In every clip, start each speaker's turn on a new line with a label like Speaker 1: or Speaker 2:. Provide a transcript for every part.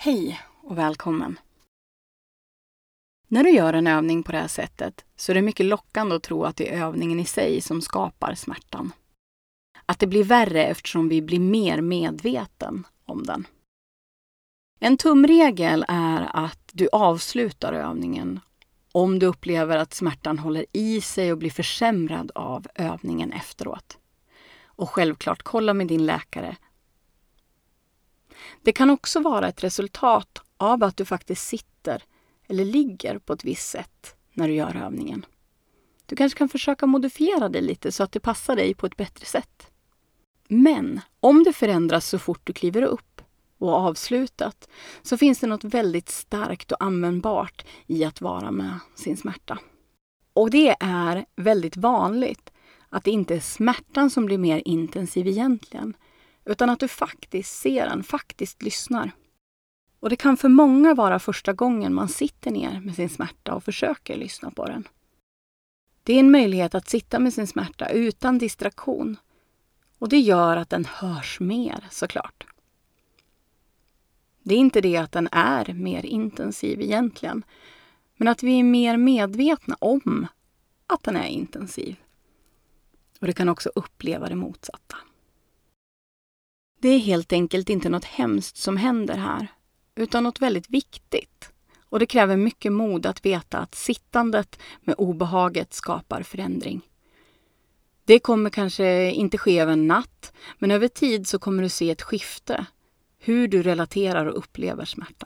Speaker 1: Hej och välkommen! När du gör en övning på det här sättet så är det mycket lockande att tro att det är övningen i sig som skapar smärtan. Att det blir värre eftersom vi blir mer medveten om den. En tumregel är att du avslutar övningen om du upplever att smärtan håller i sig och blir försämrad av övningen efteråt. Och självklart kolla med din läkare. Det kan också vara ett resultat av att du faktiskt sitter eller ligger på ett visst sätt när du gör övningen. Du kanske kan försöka modifiera det lite så att det passar dig på ett bättre sätt. Men om det förändras så fort du kliver upp och avslutat så finns det något väldigt starkt och användbart i att vara med sin smärta. Och det är väldigt vanligt att det inte är smärtan som blir mer intensiv egentligen, utan att du faktiskt ser den, faktiskt lyssnar. Och det kan för många vara första gången man sitter ner med sin smärta och försöker lyssna på den. Det är en möjlighet att sitta med sin smärta utan distraktion. Och det gör att den hörs mer, såklart. Det är inte det att den är mer intensiv egentligen, men att vi är mer medvetna om att den är intensiv. Och det kan också uppleva det motsatta. Det är helt enkelt inte något hemskt som händer här, utan något väldigt viktigt. Och det kräver mycket mod att veta att sittandet med obehaget skapar förändring. Det kommer kanske inte ske över en natt, men över tid så kommer du se ett skifte. Hur du relaterar och upplever smärta.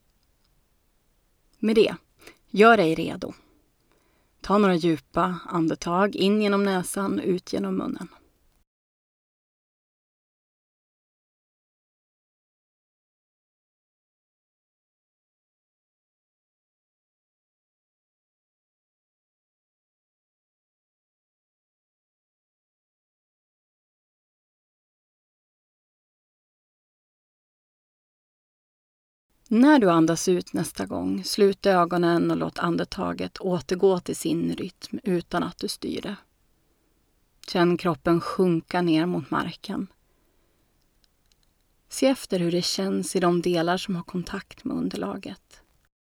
Speaker 1: Med det, gör dig redo. Ta några djupa andetag in genom näsan, ut genom munnen. När du andas ut nästa gång, slut ögonen och låt andetaget återgå till sin rytm utan att du styr det. Känn kroppen sjunka ner mot marken. Se efter hur det känns i de delar som har kontakt med underlaget.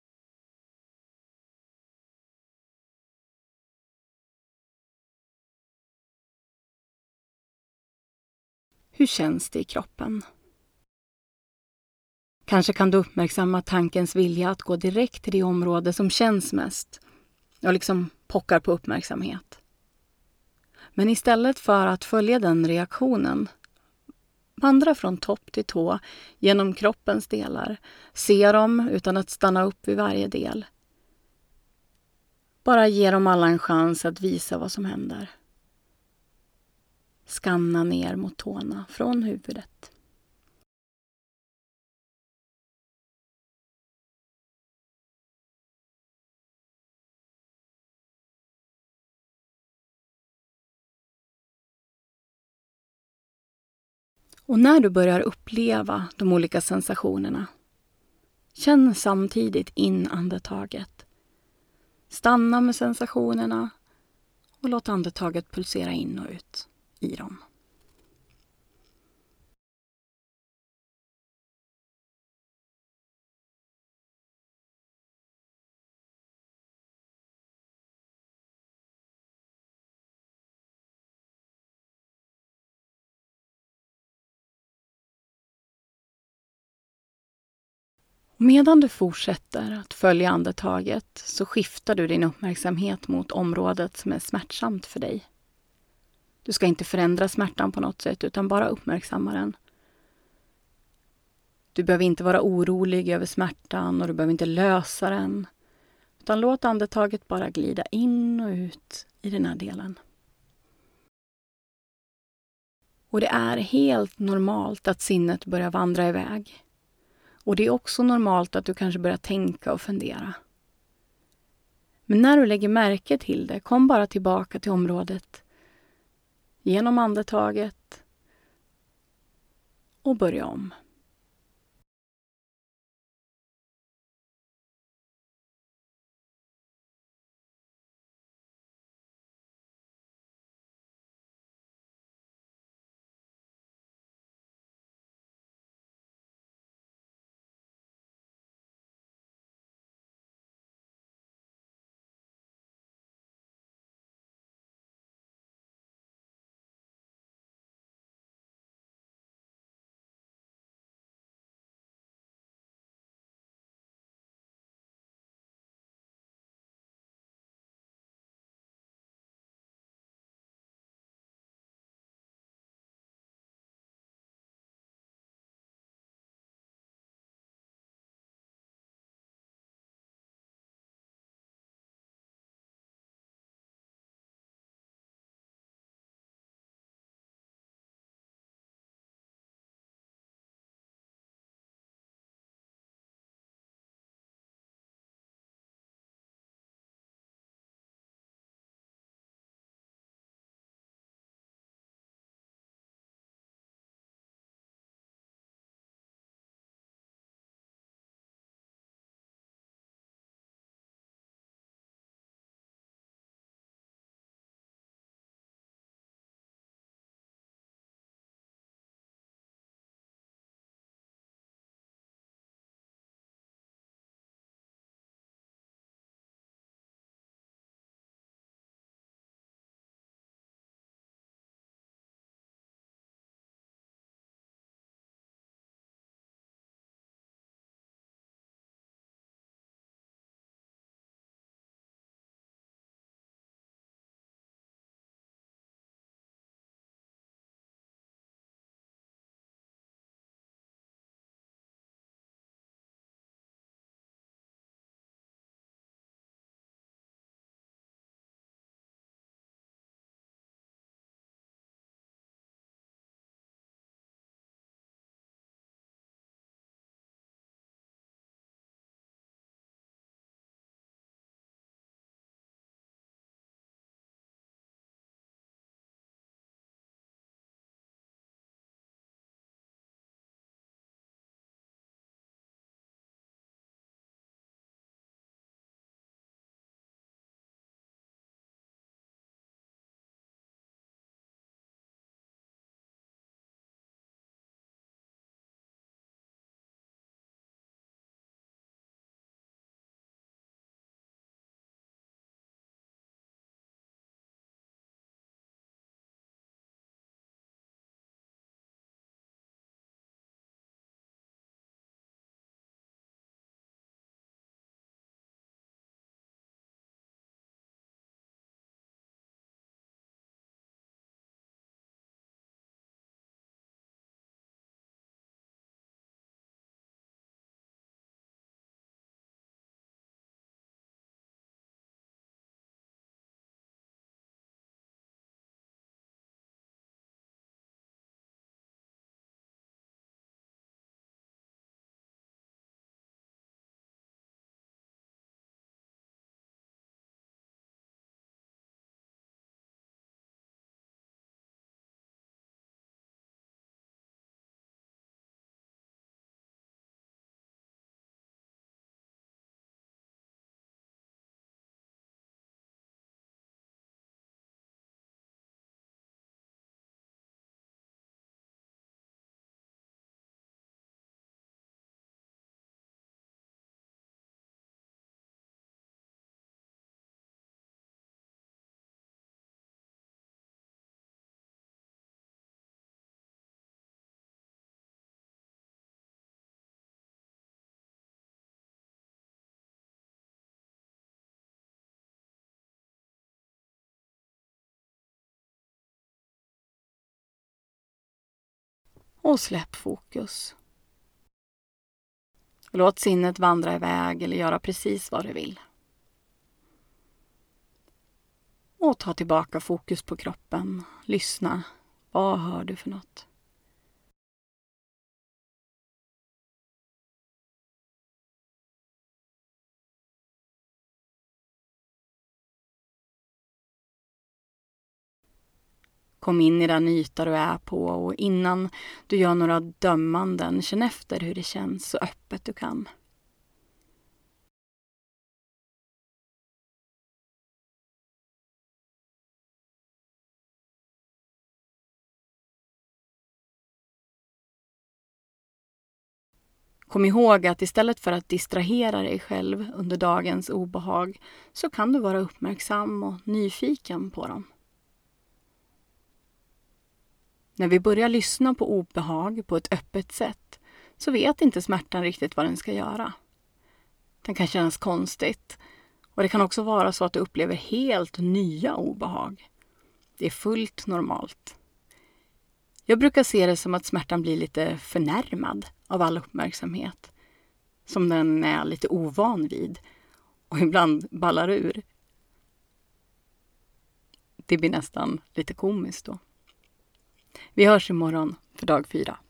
Speaker 1: Hur känns det i kroppen? Kanske kan du uppmärksamma tankens vilja att gå direkt till det område som känns mest. Jag liksom pockar på uppmärksamhet. Men istället för att följa den reaktionen, vandra från topp till tå genom kroppens delar. Se dem utan att stanna upp vid varje del. Bara ge dem alla en chans att visa vad som händer. Skanna ner mot tårna från huvudet. Och när du börjar uppleva de olika sensationerna, känn samtidigt in andetaget. Stanna med sensationerna och låt andetaget pulsera in och ut i dem. Medan du fortsätter att följa andetaget så skiftar du din uppmärksamhet mot området som är smärtsamt för dig. Du ska inte förändra smärtan på något sätt utan bara uppmärksamma den. Du behöver inte vara orolig över smärtan och du behöver inte lösa den. Utan låt andetaget bara glida in och ut i den här delen. Och det är helt normalt att sinnet börjar vandra iväg. Och det är också normalt att du kanske börjar tänka och fundera. Men när du lägger märke till det, kom bara tillbaka till området. Genom andetaget. Och börja om. Och släpp fokus. Låt sinnet vandra iväg eller göra precis vad det vill. Och ta tillbaka fokus på kroppen. Lyssna. Vad hör du för något? Kom in i den yta du är på och innan du gör några dömanden, känn efter hur det känns så öppet du kan. Kom ihåg att istället för att distrahera dig själv under dagens obehag så kan du vara uppmärksam och nyfiken på dem. När vi börjar lyssna på obehag på ett öppet sätt så vet inte smärtan riktigt vad den ska göra. Den kan kännas konstigt och det kan också vara så att du upplever helt nya obehag. Det är fullt normalt. Jag brukar se det som att smärtan blir lite förnärmad av all uppmärksamhet. Som den är lite ovan vid och ibland ballar ur. Det blir nästan lite komiskt då. Vi hörs imorgon för dag 4.